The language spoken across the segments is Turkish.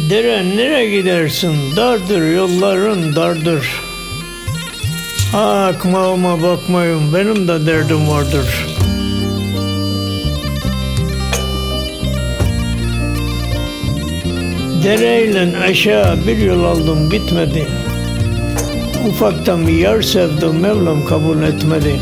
Dere nereye gidersin? Dardır yolların dardır. Akmağıma bakmayın, benim de derdim vardır. Dereyle aşağı bir yol aldım bitmedi. Ufaktan bir yar sevdim, Mevlam kabul etmedi.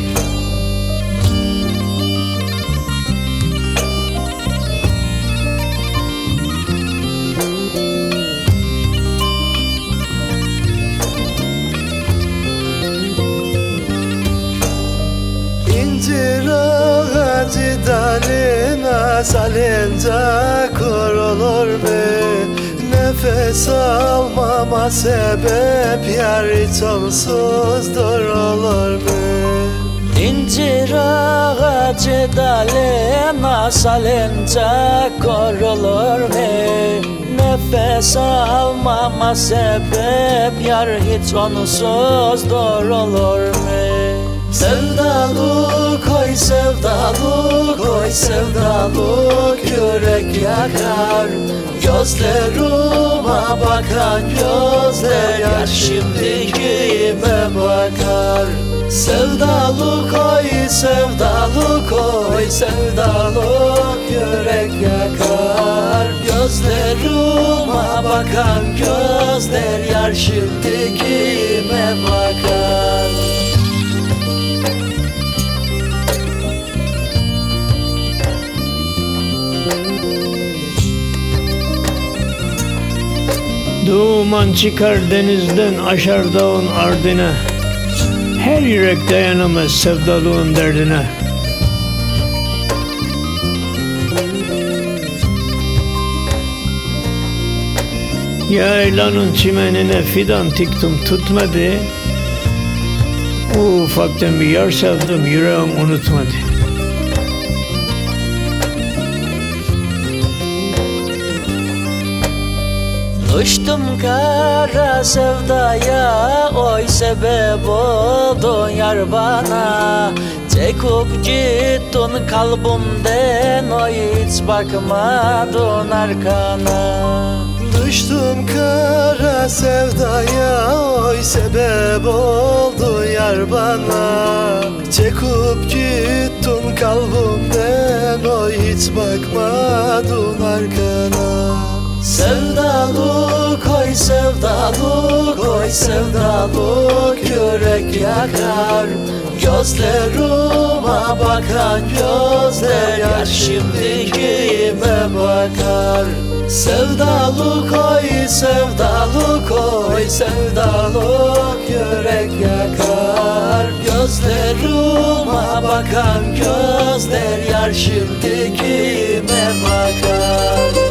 İncir ağacı dalına salınca kurulur mu? Nefes almama sebep yar hiç onsuzdur olur mu? İncir ağacı dalına salınca korulur mu? Nefes almama sebep yar hiç onsuzdur olur mu? Sevdalık oy sevdalık oy sevdalık yürek yakar. Gözlerime bakan gözler yar şimdi kime bakar? Sevdalık oy sevdalık oy sevdalık yürek yakar. Gözlerime bakan gözler yar şimdi kime bakar? Duman çıkar denizden, aşar dağın ardına. Her yürek dayanamaz sevdalığın derdine. Yaylanın çimenine fidan tiktim tutmadı. Ufaktan bir yar sevdim, yüreğim unutmadı. Uçtum kara sevdaya, oy sebep oldun yar bana. Çekip gittin kalbimden, oy hiç bakmadın arkana. Düştüm kara sevdaya, oy sebep oldu yar bana. Çekip gittin kalbimden, oy hiç bakmadın arkana. Sevdalık oy sevdalık oy sevdalık yürek yakar. Gözlerime bakan gözler yar şimdi kime bakar? Sevdalık oy sevdalık oy sevdalık yürek yakar. Gözlerime bakan gözler yar şimdi kime bakar?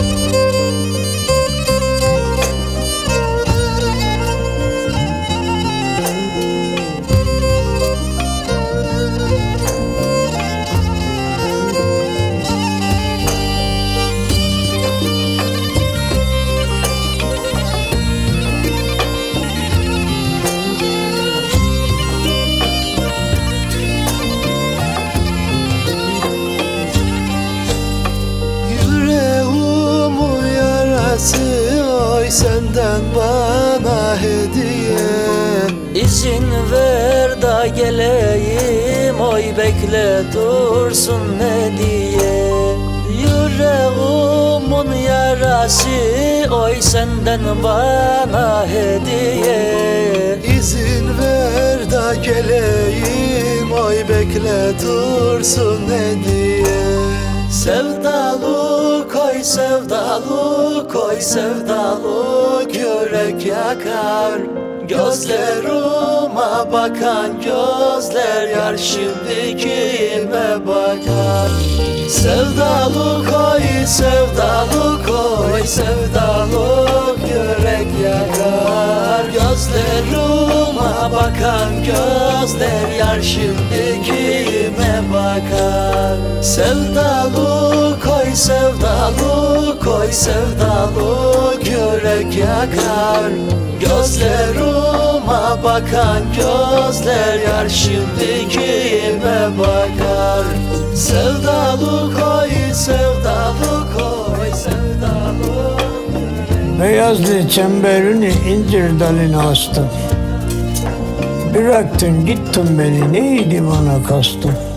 Oy senden bana hediye. İzin ver da geleyim, oy bekle dursun ne diye. Yüreğimin yarası, oy senden bana hediye. İzin ver da geleyim, oy bekle dursun ne diye. Sevdalık oy sevdalık oy sevdalık yürek yakar. Gözlerime bakan gözler yar şimdi kime bakar? Sevdalık oy sevdalık oy sevdalık yürek yakar. Gözlerime bakan gözler yar şimdi kime bakar? Sevdalık oy sevdalık oy sevdalık yürek yakar. Gözlerime bakan gözler yar şimdi kime bakar? Sevdalık oy sevdalık oy sevdalık yürek Beyazlı çemberini incir dalına astım. Bıraktın gittin beni, neydi bana kastın?